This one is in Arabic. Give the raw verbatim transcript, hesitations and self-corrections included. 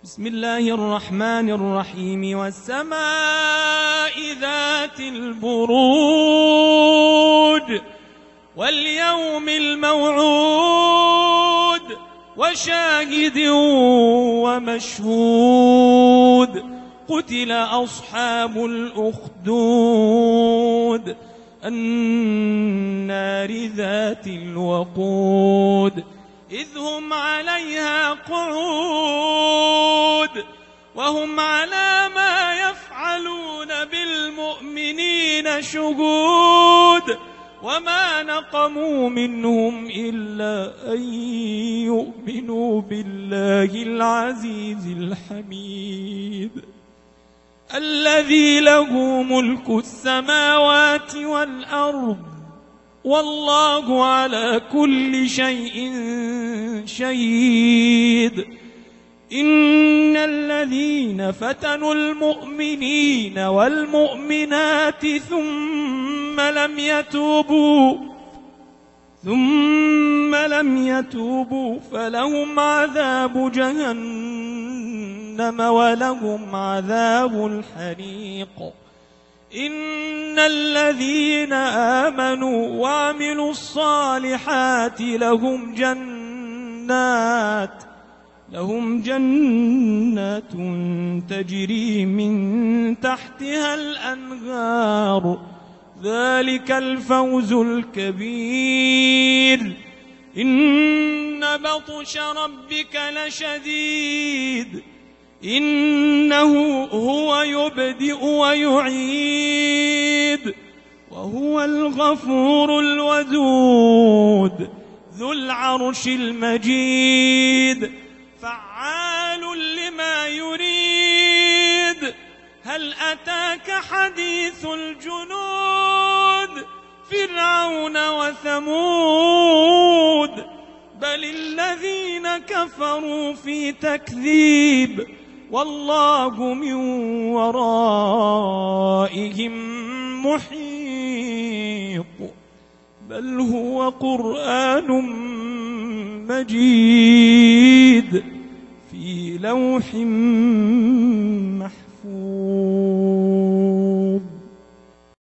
بسم الله الرحمن الرحيم. والسماء ذات البروج واليوم الموعود وشاهد ومشهود. قتل أصحاب الأخدود النار ذات الوقود إذ هم عليها قعود وهم على ما يفعلون بالمؤمنين شهود. وما نقموا منهم إلا أن يؤمنوا بالله العزيز الحميد الذي له ملك السماوات والأرض والله على كل شيء شهيد. إن الذين فتنوا المؤمنين والمؤمنات ثم لم يتوبوا ثم لم يتوبوا فلهم عذاب جهنم ولهم عذاب الحريق. إن الذين آمنوا وعملوا الصالحات لهم جنات لهم جنات تجري من تحتها الأنهار ذلك الفوز الكبير. إن بطش ربك لشديد إنه هو يبدئ ويعيد وهو الغفور الودود ذو العرش المجيد فعال لما يريد. هل أتاك حديث الجنود فرعون وثمود بل الذين كفروا في تكذيب والله من ورائهم محيط. بل هو قرآن مجيد في لوح محفوظ.